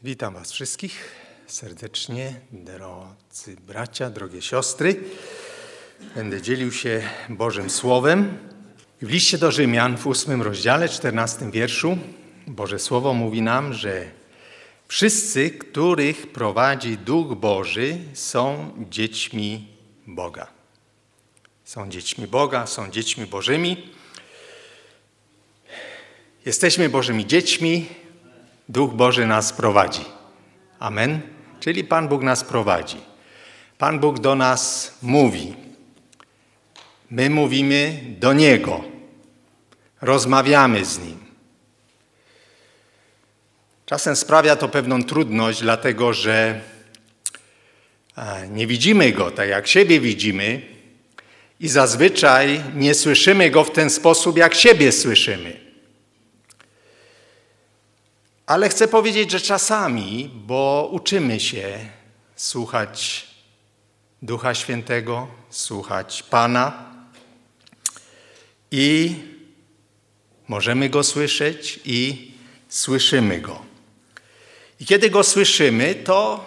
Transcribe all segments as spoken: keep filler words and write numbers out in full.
Witam Was wszystkich serdecznie, drodzy bracia, drogie siostry. Będę dzielił się Bożym Słowem. W liście do Rzymian w ósmym rozdziale, czternastym wierszu Boże Słowo mówi nam, że wszyscy, których prowadzi Duch Boży, są dziećmi Boga. Są dziećmi Boga, są dziećmi Bożymi. Jesteśmy Bożymi dziećmi. Duch Boży nas prowadzi. Amen. Czyli Pan Bóg nas prowadzi. Pan Bóg do nas mówi. My mówimy do Niego. Rozmawiamy z Nim. Czasem sprawia to pewną trudność, dlatego że nie widzimy Go tak, jak siebie widzimy i zazwyczaj nie słyszymy Go w ten sposób, jak siebie słyszymy. Ale chcę powiedzieć, że czasami, bo uczymy się słuchać Ducha Świętego, słuchać Pana i możemy Go słyszeć i słyszymy Go. I kiedy Go słyszymy, to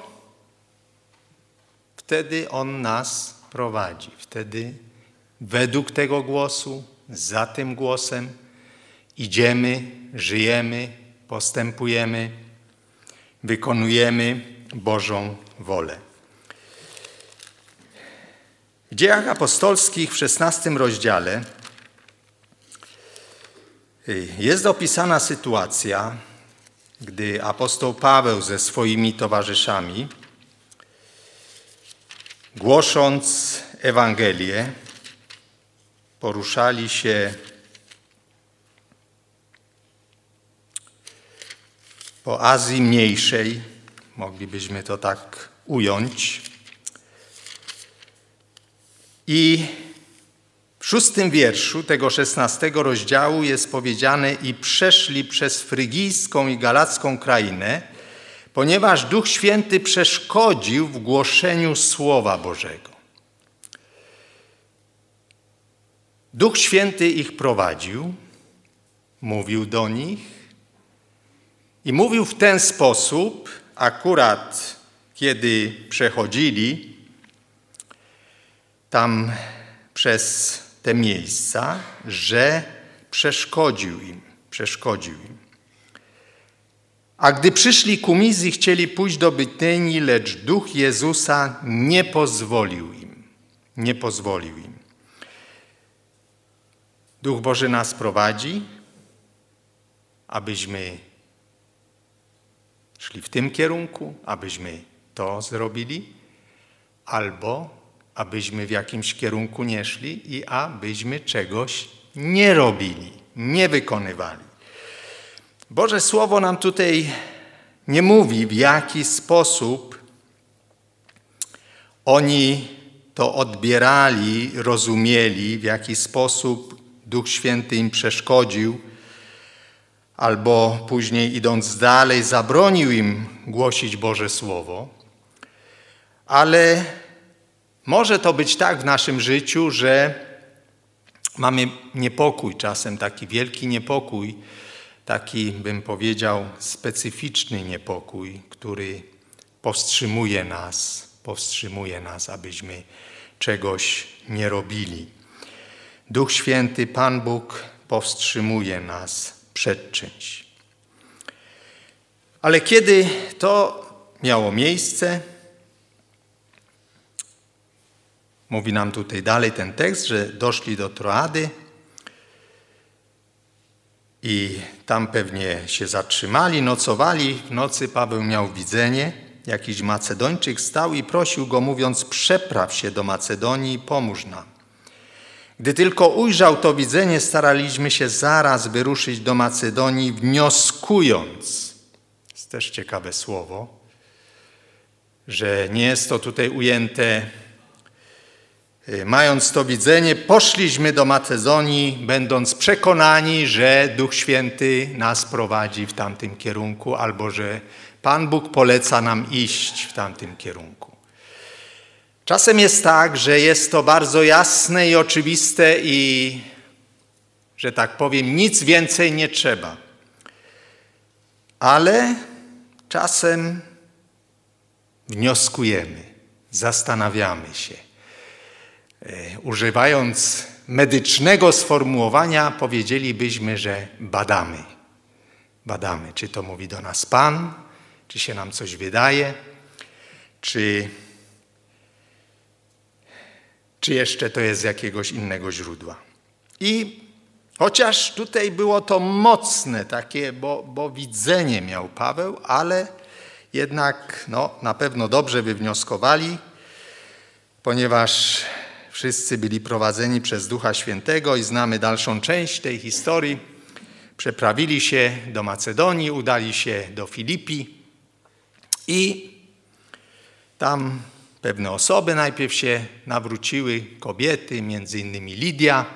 wtedy On nas prowadzi. Wtedy według tego głosu, za tym głosem idziemy, żyjemy, postępujemy, wykonujemy Bożą wolę. W Dziejach Apostolskich w szesnastym rozdziale jest opisana sytuacja, gdy apostoł Paweł ze swoimi towarzyszami, głosząc Ewangelię, poruszali się po Azji Mniejszej, moglibyśmy to tak ująć. I w szóstym wierszu tego szesnastego rozdziału jest powiedziane: i przeszli przez frygijską i galacką krainę, ponieważ Duch Święty przeszkodził w głoszeniu Słowa Bożego. Duch Święty ich prowadził, mówił do nich, i mówił w ten sposób, akurat kiedy przechodzili tam przez te miejsca, że przeszkodził im, przeszkodził im. A gdy przyszli ku Mizji, chcieli pójść do Bytynii, lecz Duch Jezusa nie pozwolił im, nie pozwolił im. Duch Boży nas prowadzi, abyśmy szli w tym kierunku, abyśmy to zrobili, albo abyśmy w jakimś kierunku nie szli i abyśmy czegoś nie robili, nie wykonywali. Boże Słowo nam tutaj nie mówi, w jaki sposób oni to odbierali, rozumieli, w jaki sposób Duch Święty im przeszkodził, albo później idąc dalej zabronił im głosić Boże Słowo. Ale może to być tak w naszym życiu, że mamy niepokój, czasem taki wielki niepokój, taki bym powiedział specyficzny niepokój, który powstrzymuje nas, powstrzymuje nas, abyśmy czegoś nie robili. Duch Święty, Pan Bóg powstrzymuje nas przed czymś. Ale kiedy to miało miejsce, mówi nam tutaj dalej ten tekst, że doszli do Troady i tam pewnie się zatrzymali, nocowali. W nocy Paweł miał widzenie. Jakiś Macedończyk stał i prosił go, mówiąc: przepraw się do Macedonii i pomóż nam. Gdy tylko ujrzał to widzenie, staraliśmy się zaraz wyruszyć do Macedonii, wnioskując, jest też ciekawe słowo, że nie jest to tutaj ujęte, mając to widzenie, poszliśmy do Macedonii, będąc przekonani, że Duch Święty nas prowadzi w tamtym kierunku, albo że Pan Bóg poleca nam iść w tamtym kierunku. Czasem jest tak, że jest to bardzo jasne i oczywiste i, że tak powiem, nic więcej nie trzeba. Ale czasem wnioskujemy, zastanawiamy się. Używając medycznego sformułowania, powiedzielibyśmy, że badamy. Badamy, czy to mówi do nas Pan, czy się nam coś wydaje, czy, czy jeszcze to jest z jakiegoś innego źródła. I chociaż tutaj było to mocne takie, bo, bo widzenie miał Paweł, ale jednak no, na pewno dobrze wywnioskowali, ponieważ wszyscy byli prowadzeni przez Ducha Świętego i znamy dalszą część tej historii. Przeprawili się do Macedonii, udali się do Filipi i tam pewne osoby najpierw się nawróciły, kobiety, między innymi Lidia.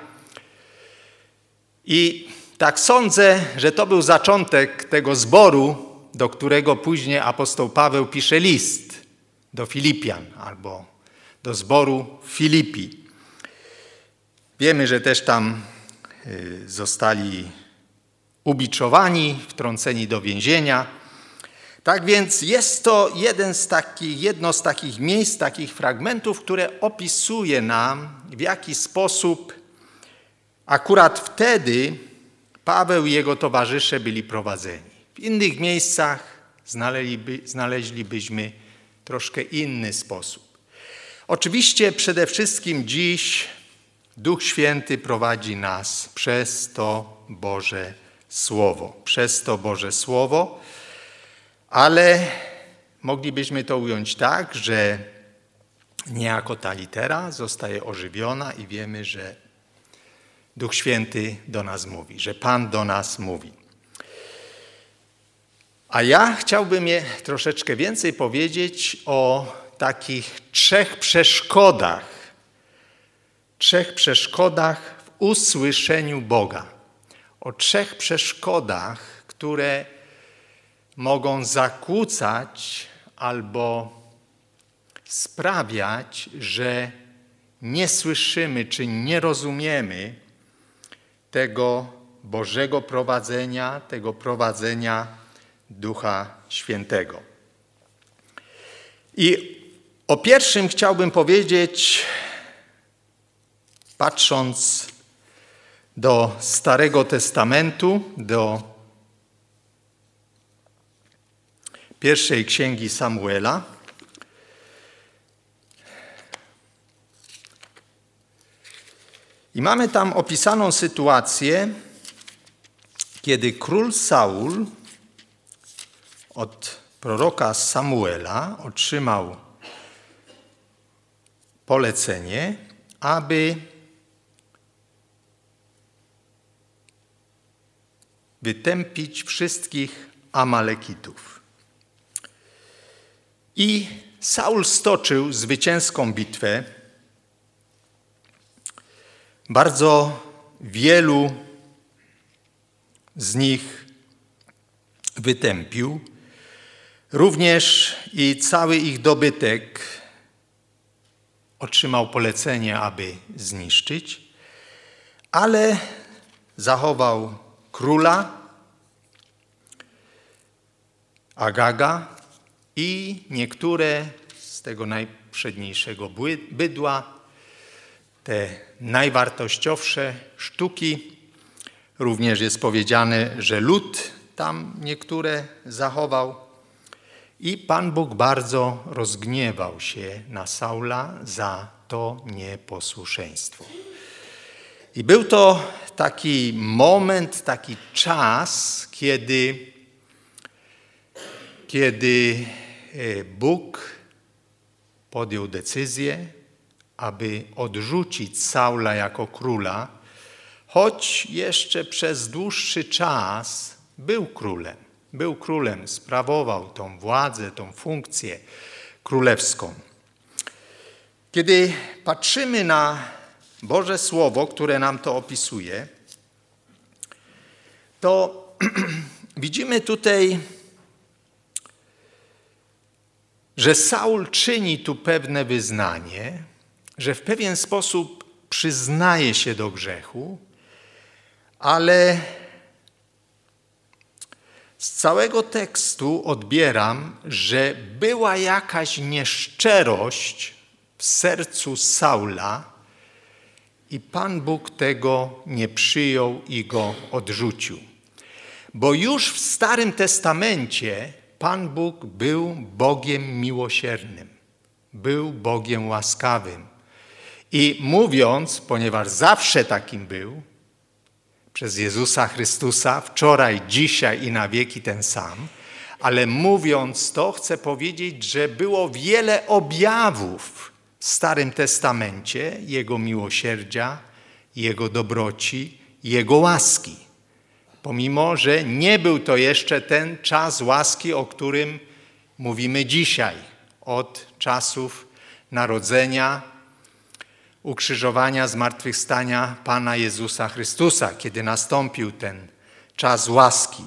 I tak sądzę, że to był zaczątek tego zboru, do którego później apostoł Paweł pisze list do Filipian albo do zboru Filipi. Wiemy, że też tam zostali ubiczowani, wtrąceni do więzienia. Tak więc jest to jeden z takich, jedno z takich miejsc, takich fragmentów, które opisuje nam, w jaki sposób akurat wtedy Paweł i jego towarzysze byli prowadzeni. W innych miejscach znaleźliby, znaleźlibyśmy troszkę inny sposób. Oczywiście przede wszystkim dziś Duch Święty prowadzi nas przez to Boże Słowo. Przez to Boże Słowo, ale moglibyśmy to ująć tak, że niejako ta litera zostaje ożywiona i wiemy, że Duch Święty do nas mówi, że Pan do nas mówi. A ja chciałbym je troszeczkę więcej powiedzieć o takich trzech przeszkodach, trzech przeszkodach w usłyszeniu Boga. O trzech przeszkodach, które mogą zakłócać albo sprawiać, że nie słyszymy czy nie rozumiemy tego Bożego prowadzenia, tego prowadzenia Ducha Świętego. I o pierwszym chciałbym powiedzieć, patrząc do Starego Testamentu, do pierwszej księgi Samuela. I mamy tam opisaną sytuację, kiedy król Saul od proroka Samuela otrzymał polecenie, aby wytępić wszystkich Amalekitów. I Saul stoczył zwycięską bitwę. Bardzo wielu z nich wytępił. Również i cały ich dobytek otrzymał polecenie, aby zniszczyć, ale zachował króla Agaga i niektóre z tego najprzedniejszego bydła, te najwartościowsze sztuki. Również jest powiedziane, że lud tam niektóre zachował. I Pan Bóg bardzo rozgniewał się na Saula za to nieposłuszeństwo. I był to taki moment, taki czas, kiedy, kiedy Bóg podjął decyzję, aby odrzucić Saula jako króla, choć jeszcze przez dłuższy czas był królem. Był królem, sprawował tą władzę, tą funkcję królewską. Kiedy patrzymy na Boże Słowo, które nam to opisuje, to widzimy tutaj, że Saul czyni tu pewne wyznanie, że w pewien sposób przyznaje się do grzechu, ale Z całego tekstu odbieram, że była jakaś nieszczerość w sercu Saula i Pan Bóg tego nie przyjął i go odrzucił. Bo już w Starym Testamencie Pan Bóg był Bogiem miłosiernym, był Bogiem łaskawym. I mówiąc, ponieważ zawsze takim był, przez Jezusa Chrystusa, wczoraj, dzisiaj i na wieki ten sam, ale mówiąc to, chcę powiedzieć, że było wiele objawów w Starym Testamencie Jego miłosierdzia, Jego dobroci, Jego łaski. Pomimo, że nie był to jeszcze ten czas łaski, o którym mówimy dzisiaj, od czasów narodzenia, ukrzyżowania, zmartwychwstania Pana Jezusa Chrystusa, kiedy nastąpił ten czas łaski.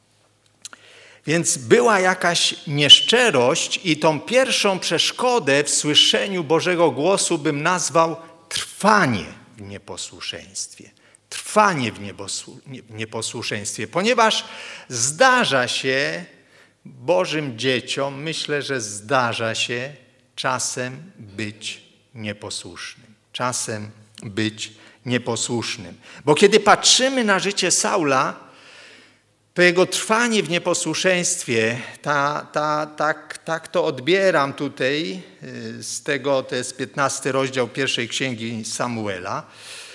Więc była jakaś nieszczerość i tą pierwszą przeszkodę w słyszeniu Bożego głosu bym nazwał trwanie w nieposłuszeństwie. Trwanie w nieposłuszeństwie, ponieważ zdarza się Bożym dzieciom, myślę, że zdarza się czasem być nieposłusznym. Czasem być nieposłusznym. Bo kiedy patrzymy na życie Saula, to jego trwanie w nieposłuszeństwie, ta, ta, tak, tak to odbieram tutaj z tego, to jest piętnasty rozdział pierwszej księgi Samuela,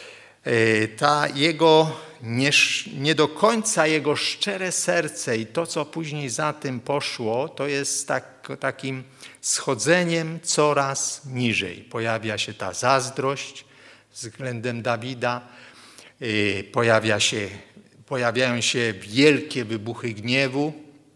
ta jego nie, nie do końca jego szczere serce i to, co później za tym poszło, to jest tak, takim schodzeniem coraz niżej. Pojawia się ta zazdrość względem Dawida, pojawia się, pojawiają się wielkie wybuchy gniewu,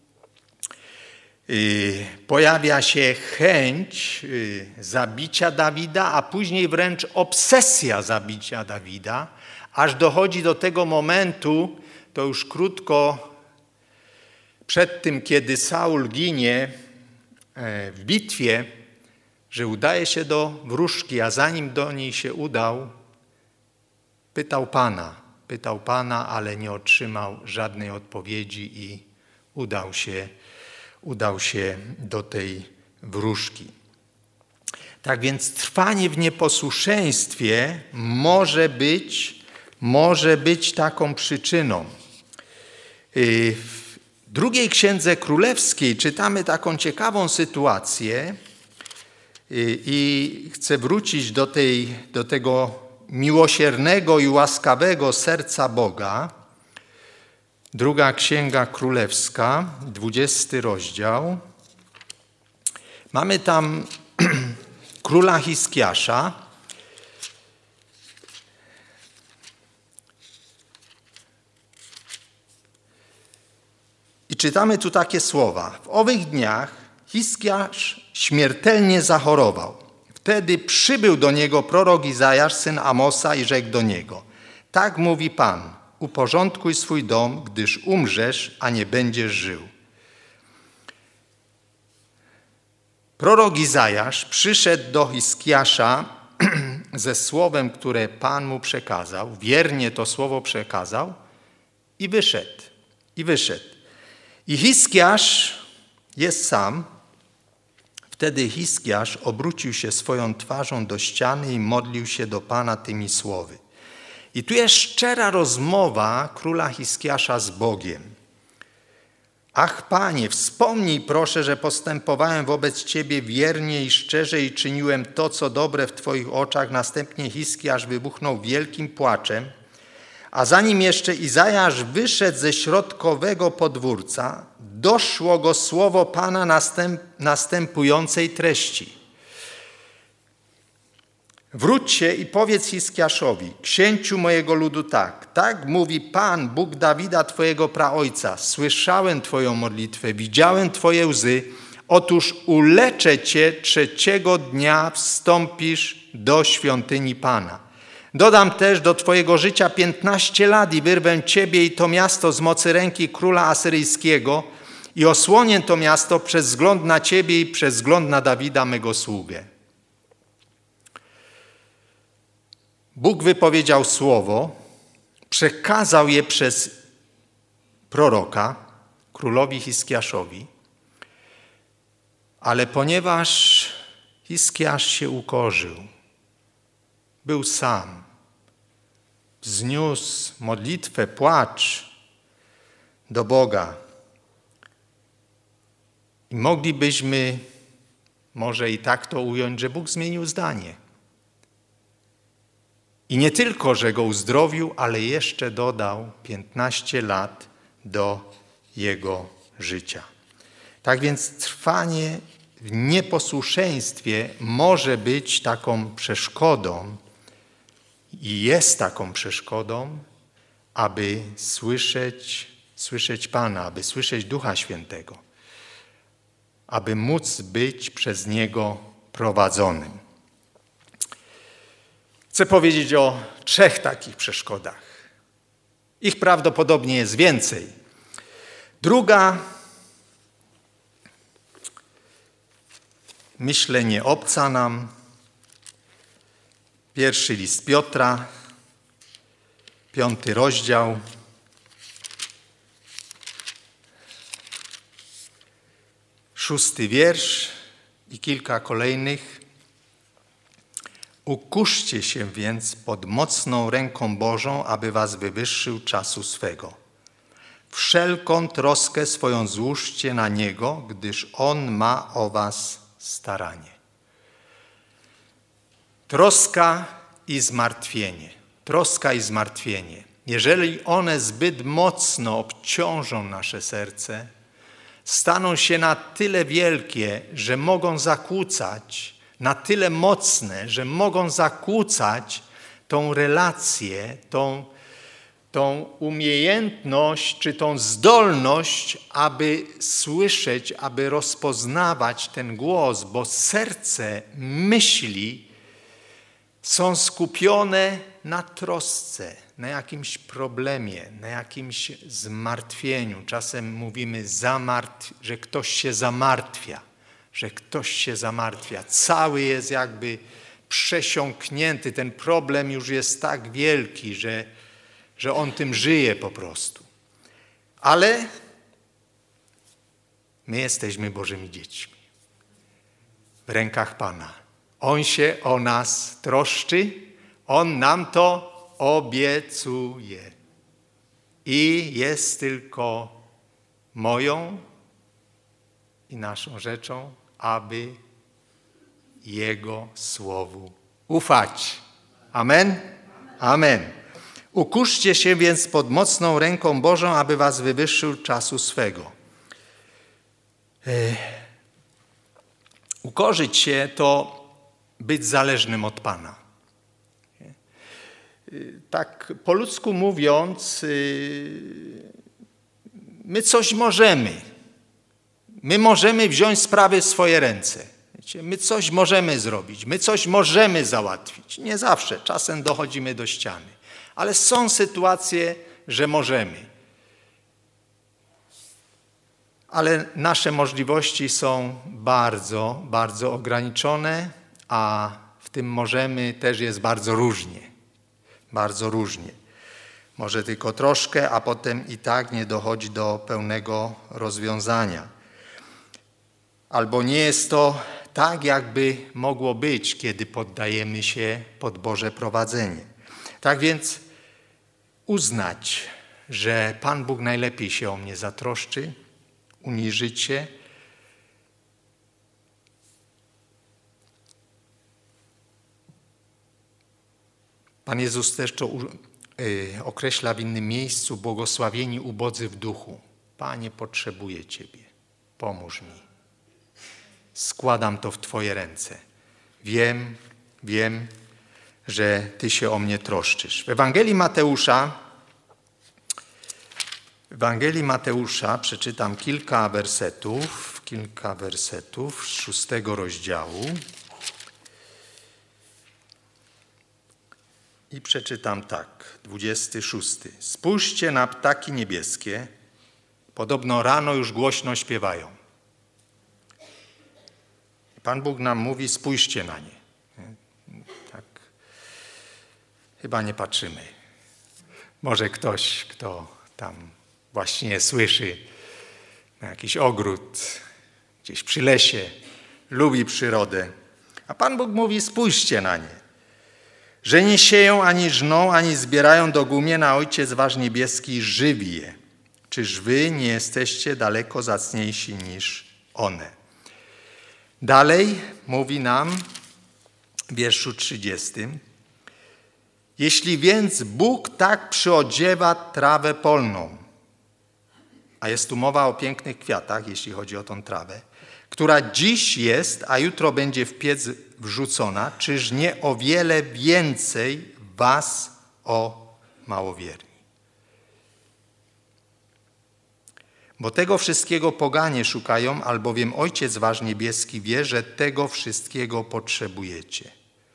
pojawia się chęć zabicia Dawida, a później wręcz obsesja zabicia Dawida, aż dochodzi do tego momentu, to już krótko przed tym, kiedy Saul ginie w bitwie, że udaje się do wróżki, a zanim do niej się udał, pytał Pana, pytał Pana, ale nie otrzymał żadnej odpowiedzi i udał się udał się do tej wróżki. Tak więc trwanie w nieposłuszeństwie może być, może być taką przyczyną. W drugiej Księdze Królewskiej czytamy taką ciekawą sytuację i chcę wrócić do, tej, do tego miłosiernego i łaskawego serca Boga. Druga Księga Królewska, dwudziesty rozdział. Mamy tam króla Hiskiasza. I czytamy tu takie słowa. W owych dniach Hiskiasz śmiertelnie zachorował. Wtedy przybył do niego prorok Izajasz, syn Amosa, i rzekł do niego: tak mówi Pan, uporządkuj swój dom, gdyż umrzesz, a nie będziesz żył. Prorok Izajasz przyszedł do Hiskiasza ze słowem, które Pan mu przekazał, wiernie to słowo przekazał i wyszedł. I wyszedł. I Hiskiasz jest sam. Wtedy Hiskiasz obrócił się swoją twarzą do ściany i modlił się do Pana tymi słowy. I tu jest szczera rozmowa króla Hiskiasza z Bogiem. Ach, Panie, wspomnij proszę, że postępowałem wobec Ciebie wiernie i szczerze i czyniłem to, co dobre w Twoich oczach. Następnie Hiskiasz wybuchnął wielkim płaczem, a zanim jeszcze Izajasz wyszedł ze środkowego podwórca, doszło go słowo Pana następ, następującej treści. Wróć się i powiedz Hiskiaszowi, księciu mojego ludu tak, tak mówi Pan, Bóg Dawida, Twojego praojca. Słyszałem Twoją modlitwę, widziałem Twoje łzy. Otóż uleczę Cię, trzeciego dnia wstąpisz do świątyni Pana. Dodam też do Twojego życia piętnaście lat i wyrwę Ciebie i to miasto z mocy ręki króla asyryjskiego i osłonię to miasto przez wzgląd na Ciebie i przez wzgląd na Dawida, mego sługę. Bóg wypowiedział słowo, przekazał je przez proroka, królowi Hiskiaszowi. Ale ponieważ Hiskiasz się ukorzył, był sam, wzniósł modlitwę, płacz do Boga. I moglibyśmy może i tak to ująć, że Bóg zmienił zdanie. I nie tylko, że go uzdrowił, ale jeszcze dodał piętnaście lat do jego życia. Tak więc trwanie w nieposłuszeństwie może być taką przeszkodą i jest taką przeszkodą, aby słyszeć, słyszeć Pana, aby słyszeć Ducha Świętego, aby móc być przez Niego prowadzonym. Chcę powiedzieć o trzech takich przeszkodach. Ich prawdopodobnie jest więcej. Druga, myślę, nie obca nam. Pierwszy list Piotra, piąty rozdział. Szósty wiersz i kilka kolejnych. Ukuszcie się więc pod mocną ręką Bożą, aby was wywyższył czasu swego. Wszelką troskę swoją złóżcie na Niego, gdyż On ma o was staranie. Troska i zmartwienie. Troska i zmartwienie. Jeżeli one zbyt mocno obciążą nasze serce, staną się na tyle wielkie, że mogą zakłócać, na tyle mocne, że mogą zakłócać tą relację, tą, tą umiejętność czy tą zdolność, aby słyszeć, aby rozpoznawać ten głos, bo serce, myśli są skupione na trosce, na jakimś problemie, na jakimś zmartwieniu. Czasem mówimy, zamartw- że ktoś się zamartwia, że ktoś się zamartwia. Cały jest jakby przesiąknięty. Ten problem już jest tak wielki, że, że on tym żyje po prostu. Ale my jesteśmy Bożymi dziećmi. W rękach Pana. On się o nas troszczy, On nam to obiecuje. I jest tylko moją i naszą rzeczą, aby Jego słowu ufać. Amen? Amen. Ukuszcie się więc pod mocną ręką Bożą, aby was wywyższył czasu swego. Ukorzyć się to być zależnym od Pana. Tak po ludzku mówiąc, my coś możemy. My możemy wziąć sprawy w swoje ręce. Wiecie, my coś możemy zrobić, my coś możemy załatwić. Nie zawsze, czasem dochodzimy do ściany. Ale są sytuacje, że możemy. Ale nasze możliwości są bardzo, bardzo ograniczone, a w tym możemy też jest bardzo różnie. Bardzo różnie. Może tylko troszkę, a potem i tak nie dochodzi do pełnego rozwiązania. Albo nie jest to tak, jakby mogło być, kiedy poddajemy się pod Boże prowadzenie. Tak więc uznać, że Pan Bóg najlepiej się o mnie zatroszczy, uniżyć się. Pan Jezus też to określa w innym miejscu, błogosławieni ubodzy w duchu. Panie, potrzebuję Ciebie, pomóż mi. Składam to w Twoje ręce. Wiem, wiem, że Ty się o mnie troszczysz. W Ewangelii Mateusza, w Ewangelii Mateusza przeczytam kilka wersetów, kilka wersetów z szóstego rozdziału. I przeczytam tak, dwudziesty szósty. Spójrzcie na ptaki niebieskie, podobno rano już głośno śpiewają. Pan Bóg nam mówi, spójrzcie na nie. Tak. Chyba nie patrzymy. Może ktoś, kto tam właśnie słyszy, na jakiś ogród, gdzieś przy lesie, lubi przyrodę. A Pan Bóg mówi, spójrzcie na nie, że nie sieją, ani żną, ani zbierają do gumiena, a Ojciec wasz niebieski żywi je. Czyż wy nie jesteście daleko zacniejsi niż one? Dalej mówi nam w wierszu trzydziestym. Jeśli więc Bóg tak przyodziewa trawę polną, a jest tu mowa o pięknych kwiatach, jeśli chodzi o tą trawę, która dziś jest, a jutro będzie w piec wrzucona, czyż nie o wiele więcej was, o małowierni? Bo tego wszystkiego poganie szukają, albowiem Ojciec wasz niebieski wie, że tego wszystkiego potrzebujecie.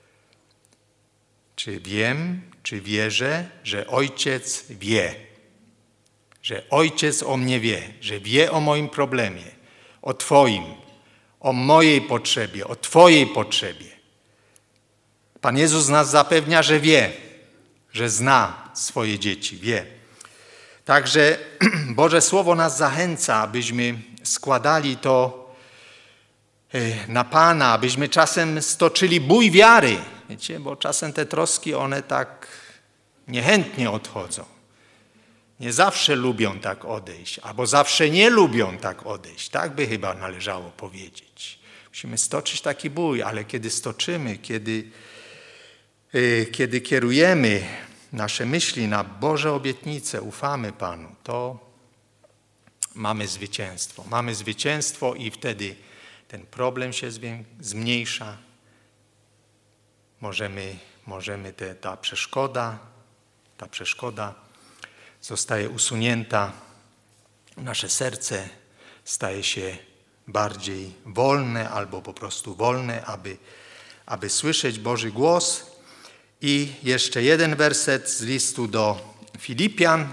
Czy wiem, czy wierzę, że Ojciec wie, że Ojciec o mnie wie, że wie o moim problemie, o Twoim, o mojej potrzebie, o Twojej potrzebie. Pan Jezus nas zapewnia, że wie, że zna swoje dzieci, wie. Także Boże Słowo nas zachęca, abyśmy składali to na Pana, abyśmy czasem stoczyli bój wiary, wiecie, bo czasem te troski, one tak niechętnie odchodzą. Nie zawsze lubią tak odejść, albo zawsze nie lubią tak odejść. Tak by chyba należało powiedzieć. Musimy stoczyć taki bój, ale kiedy stoczymy, kiedy, yy, kiedy kierujemy nasze myśli na Boże obietnice, ufamy Panu, to mamy zwycięstwo. Mamy zwycięstwo i wtedy ten problem się zmniejsza. Możemy, możemy te, ta przeszkoda, ta przeszkoda zostaje usunięta. Nasze serce staje się bardziej wolne albo po prostu wolne, aby, aby słyszeć Boży głos. I jeszcze jeden werset z listu do Filipian.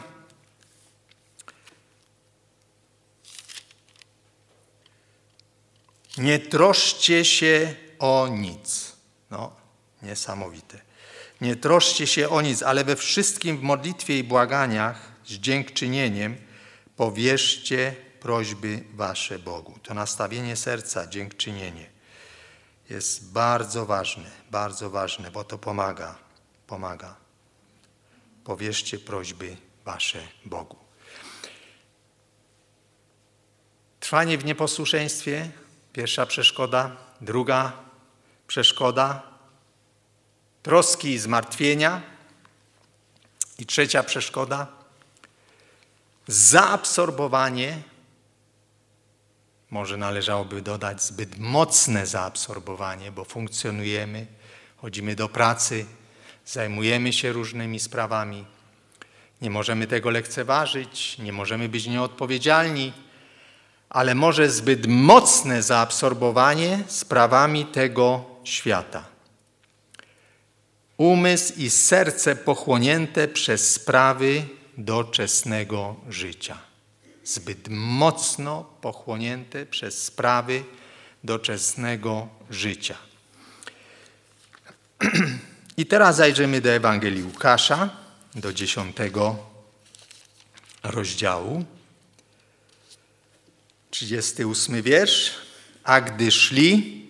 Nie troszcie się o nic. No, niesamowite. Nie troszcie się o nic, ale we wszystkim w modlitwie i błaganiach z dziękczynieniem powierzcie prośby wasze Bogu. To nastawienie serca, dziękczynienie jest bardzo ważne, bardzo ważne, bo to pomaga, pomaga. Powierzcie prośby wasze Bogu. Trwanie w nieposłuszeństwie, pierwsza przeszkoda, druga przeszkoda, troski i zmartwienia i trzecia przeszkoda, zaabsorbowanie, może należałoby dodać zbyt mocne zaabsorbowanie, bo funkcjonujemy, chodzimy do pracy, zajmujemy się różnymi sprawami. Nie możemy tego lekceważyć, nie możemy być nieodpowiedzialni, ale może zbyt mocne zaabsorbowanie sprawami tego świata. Umysł i serce pochłonięte przez sprawy doczesnego życia. Zbyt mocno pochłonięte przez sprawy doczesnego życia. I teraz zajrzymy do Ewangelii Łukasza, do dziesiątego rozdziału. trzydziesty ósmy wiersz. A gdy szli,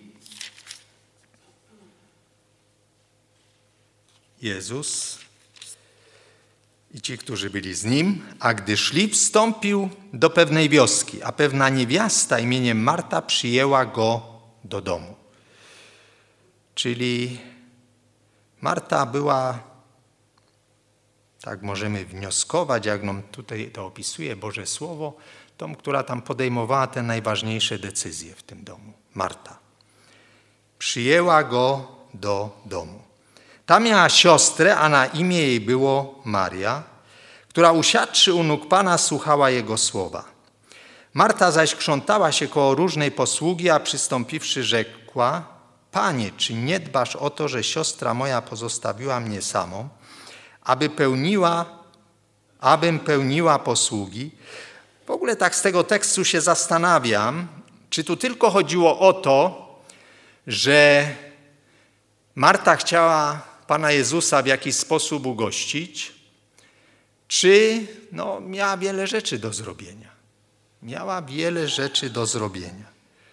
Jezus i ci, którzy byli z Nim, a gdy szli, wstąpił do pewnej wioski, a pewna niewiasta imieniem Marta przyjęła Go do domu. Czyli Marta była, tak możemy wnioskować, jak nam tutaj to opisuje Boże Słowo, tą, która tam podejmowała te najważniejsze decyzje w tym domu. Marta. Przyjęła Go do domu. Ta miała siostrę, a na imię jej było Maria, która usiadłszy u nóg Pana słuchała Jego słowa. Marta zaś krzątała się koło różnej posługi, a przystąpiwszy rzekła: Panie, czy nie dbasz o to, że siostra moja pozostawiła mnie samą, aby pełniła, abym pełniła posługi? W ogóle tak z tego tekstu się zastanawiam, czy tu tylko chodziło o to, że Marta chciała Pana Jezusa w jakiś sposób ugościć, czy no, miała wiele rzeczy do zrobienia. Miała wiele rzeczy do zrobienia.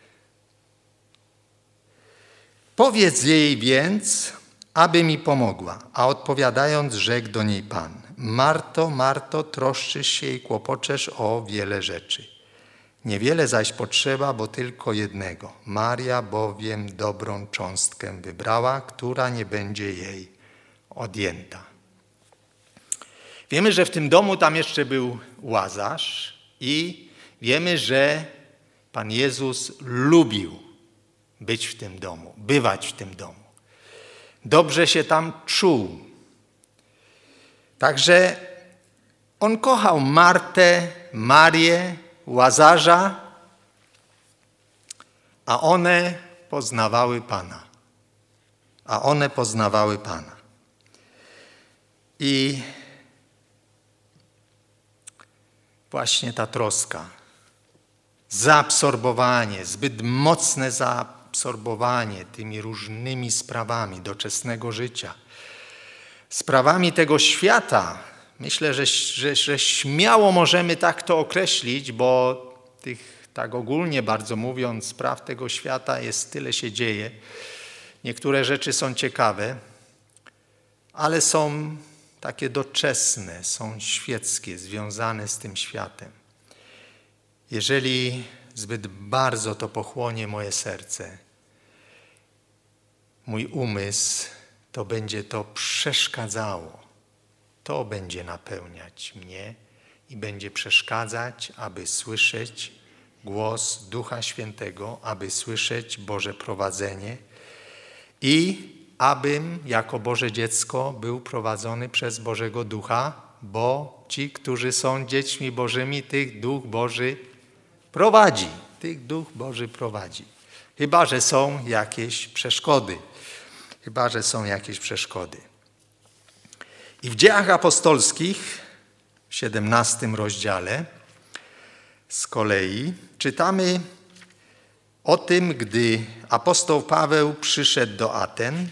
Powiedz jej więc, aby mi pomogła. A odpowiadając, rzekł do niej Pan: Marto, Marto, troszczysz się i kłopoczesz o wiele rzeczy. Niewiele zaś potrzeba, bo tylko jednego. Maria bowiem dobrą cząstkę wybrała, która nie będzie jej odjęta. Wiemy, że w tym domu tam jeszcze był Łazarz i wiemy, że Pan Jezus lubił być w tym domu, bywać w tym domu. Dobrze się tam czuł. Także on kochał Martę, Marię, Łazarza, a one poznawały Pana. A one poznawały Pana. I właśnie ta troska, zaabsorbowanie, zbyt mocne zaabsorbowanie tymi różnymi sprawami doczesnego życia, sprawami tego świata. Myślę, że, że, że śmiało możemy tak to określić, bo tych, tak ogólnie bardzo mówiąc, spraw tego świata jest tyle się dzieje. Niektóre rzeczy są ciekawe, ale są takie doczesne, są świeckie, związane z tym światem. Jeżeli zbyt bardzo to pochłonie moje serce, mój umysł, to będzie to przeszkadzało. To będzie napełniać mnie i będzie przeszkadzać, aby słyszeć głos Ducha Świętego, aby słyszeć Boże prowadzenie i abym jako Boże dziecko był prowadzony przez Bożego Ducha, bo ci, którzy są dziećmi Bożymi, tych Duch Boży prowadzi. Tych Duch Boży prowadzi. Chyba że są jakieś przeszkody. Chyba że są jakieś przeszkody. I w Dziejach Apostolskich, w siedemnastym rozdziale, z kolei czytamy o tym, gdy apostoł Paweł przyszedł do Aten,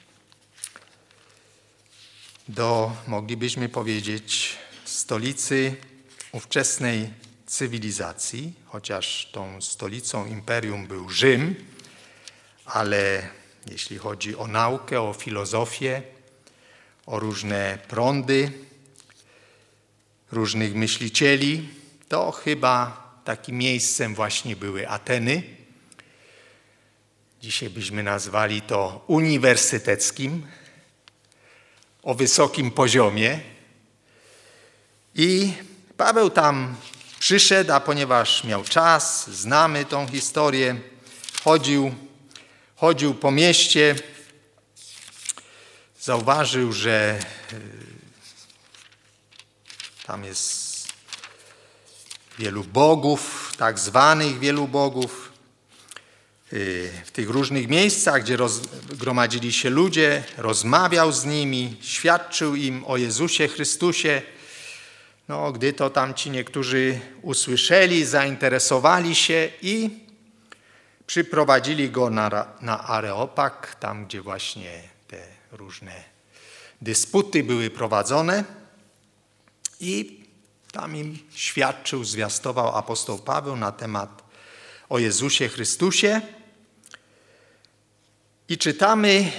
do, moglibyśmy powiedzieć, stolicy ówczesnej cywilizacji, chociaż tą stolicą imperium był Rzym, ale jeśli chodzi o naukę, o filozofię, o różne prądy, różnych myślicieli, to chyba takim miejscem właśnie były Ateny. Dzisiaj byśmy nazwali to uniwersyteckim, o wysokim poziomie. I Paweł tam przyszedł, a ponieważ miał czas, znamy tą historię, chodził, chodził po mieście, zauważył, że tam jest wielu bogów, tak zwanych wielu bogów. W tych różnych miejscach, gdzie roz, gromadzili się ludzie, rozmawiał z nimi, świadczył im o Jezusie Chrystusie. No, gdy to tam ci niektórzy usłyszeli, zainteresowali się i przyprowadzili go na, na Areopag, tam gdzie właśnie te różne dysputy były prowadzone i tam im świadczył, zwiastował apostoł Paweł na temat o Jezusie Chrystusie. I czytamy,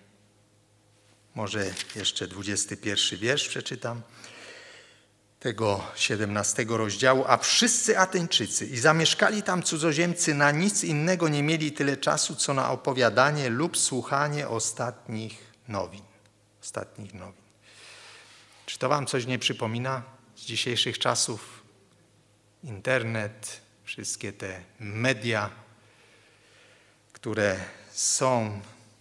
może jeszcze dwudziesty pierwszy wiersz przeczytam, tego siedemnastego rozdziału. A wszyscy Ateńczycy i zamieszkali tam cudzoziemcy na nic innego nie mieli tyle czasu, co na opowiadanie lub słuchanie ostatnich nowin. Ostatnich nowin. Czy to wam coś nie przypomina z dzisiejszych czasów? Internet, wszystkie te media, które są.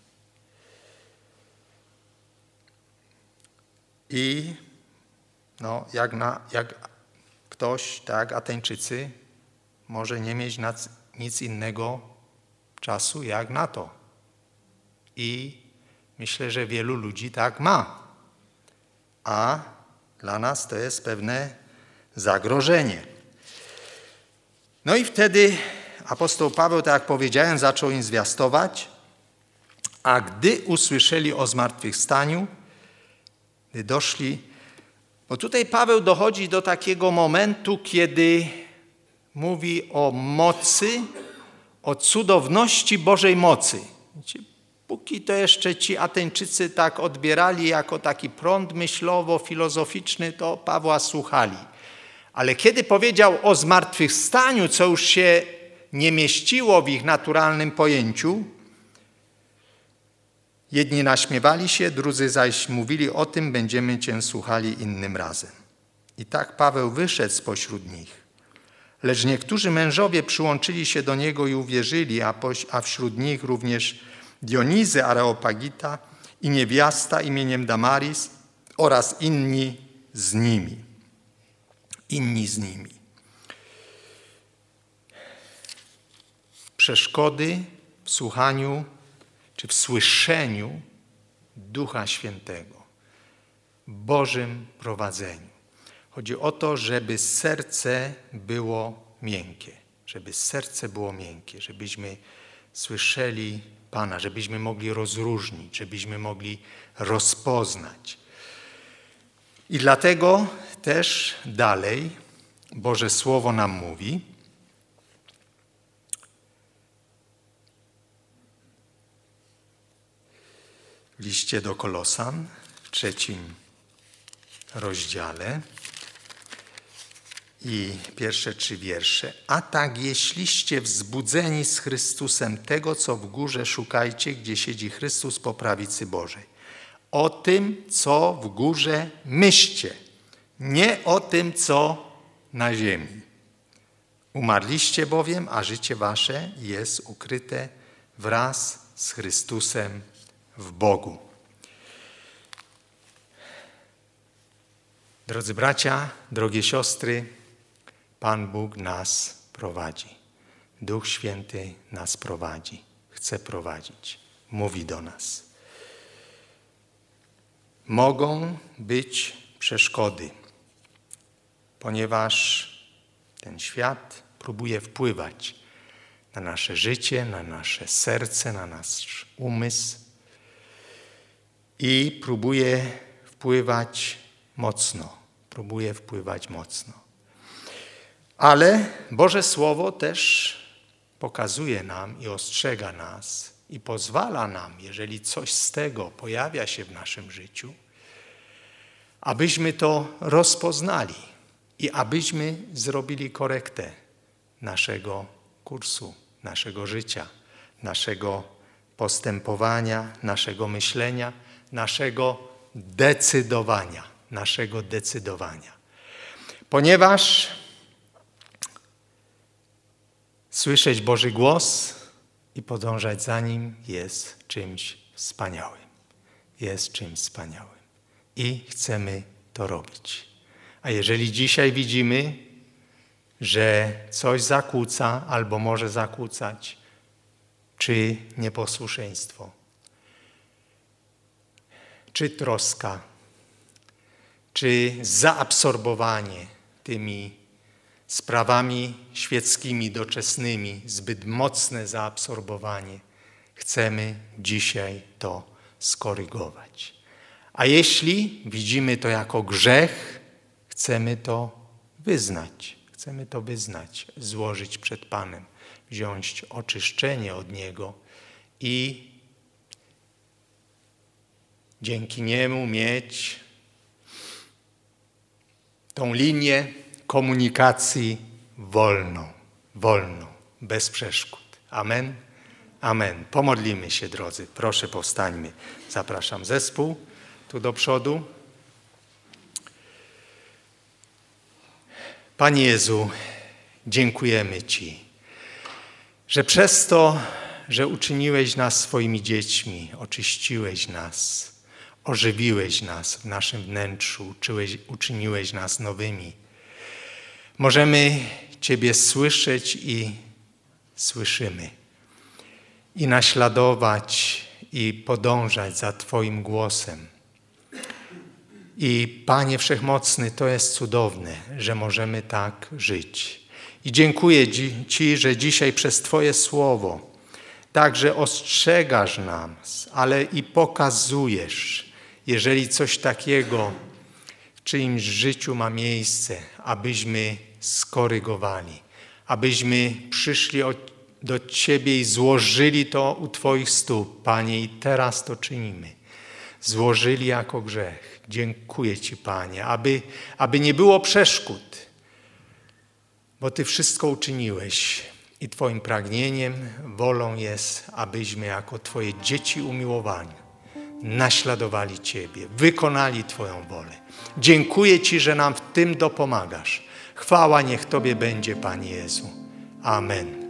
I no, jak, na, jak ktoś, tak, Ateńczycy, może nie mieć na nic innego czasu jak na to. I myślę, że wielu ludzi tak ma. A dla nas to jest pewne zagrożenie. No i wtedy apostoł Paweł, tak jak powiedziałem, zaczął im zwiastować, a gdy usłyszeli o zmartwychwstaniu, gdy doszli, bo tutaj Paweł dochodzi do takiego momentu, kiedy mówi o mocy, o cudowności Bożej mocy. Póki to jeszcze ci Ateńczycy tak odbierali jako taki prąd myślowo-filozoficzny, to Pawła słuchali. Ale kiedy powiedział o zmartwychwstaniu, co już się nie mieściło w ich naturalnym pojęciu, jedni naśmiewali się, drudzy zaś mówili: o tym będziemy cię słuchali innym razem. I tak Paweł wyszedł spośród nich. Lecz niektórzy mężowie przyłączyli się do niego i uwierzyli, a, poś, a wśród nich również Dionizy Areopagita i niewiasta imieniem Damaris oraz inni z nimi. Inni z nimi. Przeszkody w słuchaniu czy w słyszeniu Ducha Świętego, Bożym prowadzeniu. Chodzi o to, żeby serce było miękkie, żeby serce było miękkie, żebyśmy słyszeli Pana, żebyśmy mogli rozróżnić, żebyśmy mogli rozpoznać. I dlatego też dalej Boże Słowo nam mówi, w liście do Kolosan, w trzecim rozdziale i pierwsze trzy wiersze. A tak, jeśliście wzbudzeni z Chrystusem, tego, co w górze szukajcie, gdzie siedzi Chrystus po prawicy Bożej. O tym, co w górze myślcie, nie o tym, co na ziemi. Umarliście bowiem, a życie wasze jest ukryte wraz z Chrystusem w Bogu. Drodzy bracia, drogie siostry, Pan Bóg nas prowadzi. Duch Święty nas prowadzi, chce prowadzić, mówi do nas. Mogą być przeszkody, ponieważ ten świat próbuje wpływać na nasze życie, na nasze serce, na nasz umysł i próbuje wpływać mocno, próbuje wpływać mocno. Ale Boże Słowo też pokazuje nam i ostrzega nas i pozwala nam, jeżeli coś z tego pojawia się w naszym życiu, abyśmy to rozpoznali i abyśmy zrobili korektę naszego kursu, naszego życia, naszego postępowania, naszego myślenia, naszego decydowania, naszego decydowania. Ponieważ słyszeć Boży głos i podążać za Nim jest czymś wspaniałym. Jest czymś wspaniałym. I chcemy to robić. A jeżeli dzisiaj widzimy, że coś zakłóca albo może zakłócać, czy nieposłuszeństwo, czy troska, czy zaabsorbowanie tymi sprawami świeckimi, doczesnymi, zbyt mocne zaabsorbowanie, chcemy dzisiaj to skorygować. A jeśli widzimy to jako grzech, chcemy to wyznać. Chcemy to wyznać, złożyć przed Panem, wziąć oczyszczenie od Niego i dzięki Niemu mieć tą linię komunikacji wolną, wolną, bez przeszkód. Amen? Amen. Pomodlimy się, drodzy. Proszę, powstańmy. Zapraszam zespół tu do przodu. Panie Jezu, dziękujemy Ci, że przez to, że uczyniłeś nas swoimi dziećmi, oczyściłeś nas, ożywiłeś nas w naszym wnętrzu, uczyłeś, uczyniłeś nas nowymi. Możemy Ciebie słyszeć i słyszymy i naśladować i podążać za Twoim głosem. I Panie Wszechmocny, to jest cudowne, że możemy tak żyć. I dziękuję Ci, że dzisiaj przez Twoje słowo także ostrzegasz nas, ale i pokazujesz, jeżeli coś takiego w czyimś życiu ma miejsce, abyśmy skorygowali, abyśmy przyszli do Ciebie i złożyli to u Twoich stóp, Panie, i teraz to czynimy. Złożyli jako grzech. Dziękuję Ci, Panie, aby, aby nie było przeszkód, bo Ty wszystko uczyniłeś i Twoim pragnieniem, wolą jest, abyśmy jako Twoje dzieci umiłowani naśladowali Ciebie, wykonali Twoją wolę. Dziękuję Ci, że nam w tym dopomagasz. Chwała niech Tobie będzie, Panie Jezu. Amen.